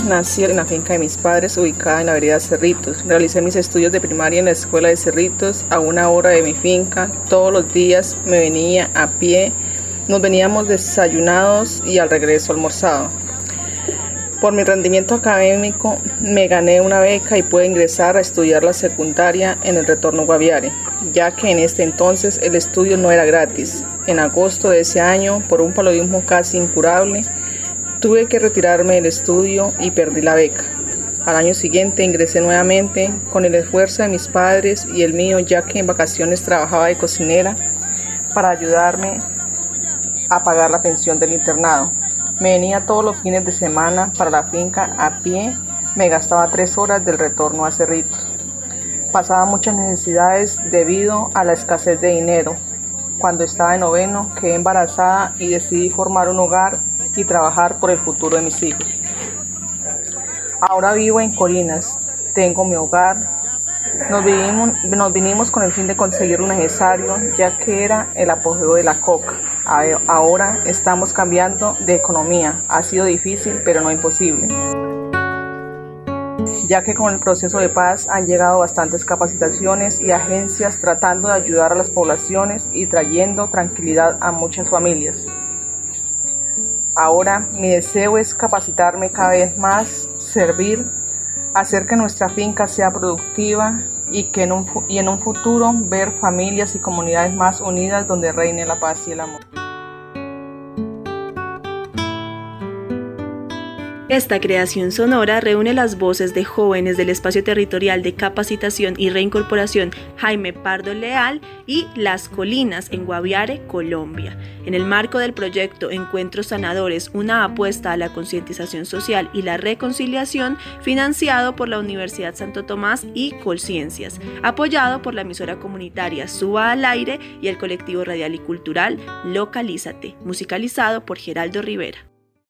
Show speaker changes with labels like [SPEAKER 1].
[SPEAKER 1] nací en la finca de mis padres, ubicada en la vereda Cerritos. Realicé mis estudios de primaria en la escuela de Cerritos, a 1 hora de mi finca. Todos los días me venía a pie, nos veníamos desayunados y al regreso almorzado. Por mi rendimiento académico me gané una beca y pude ingresar a estudiar la secundaria en el Retorno Guaviare, ya que en este entonces el estudio no era gratis. En agosto de ese año, por un paludismo casi incurable, tuve que retirarme del estudio y perdí la beca. Al año siguiente ingresé nuevamente con el esfuerzo de mis padres y el mío, ya que en vacaciones trabajaba de cocinera para ayudarme a pagar la pensión del internado. Me venía todos los fines de semana para la finca a pie, me gastaba 3 horas del retorno a Cerritos. Pasaba muchas necesidades debido a la escasez de dinero. Cuando estaba en noveno quedé embarazada y decidí formar un hogar y trabajar por el futuro de mis hijos. Ahora vivo en Colinas, tengo mi hogar. Nos vinimos con el fin de conseguir lo necesario, ya que era el apogeo de la coca. Ahora estamos cambiando de economía. Ha sido difícil, pero no imposible, ya que con el proceso de paz han llegado bastantes capacitaciones y agencias tratando de ayudar a las poblaciones y trayendo tranquilidad a muchas familias. Ahora mi deseo es capacitarme cada vez más, servir, hacer que nuestra finca sea productiva y en un futuro ver familias y comunidades más unidas donde reine la paz y el amor.
[SPEAKER 2] Esta creación sonora reúne las voces de jóvenes del Espacio Territorial de Capacitación y Reincorporación Jaime Pardo Leal y Las Colinas en Guaviare, Colombia, en el marco del proyecto Encuentros Sanadores, una apuesta a la concientización social y la reconciliación, financiado por la Universidad Santo Tomás y Colciencias, apoyado por la emisora comunitaria Suba al Aire y el colectivo radial y cultural Localízate, musicalizado por Geraldo Rivera.